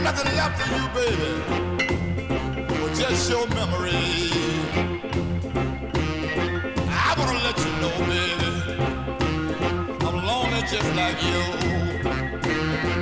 nothing left of you, baby, but just your memory. I wanna let you know, baby, I'm lonely just like you.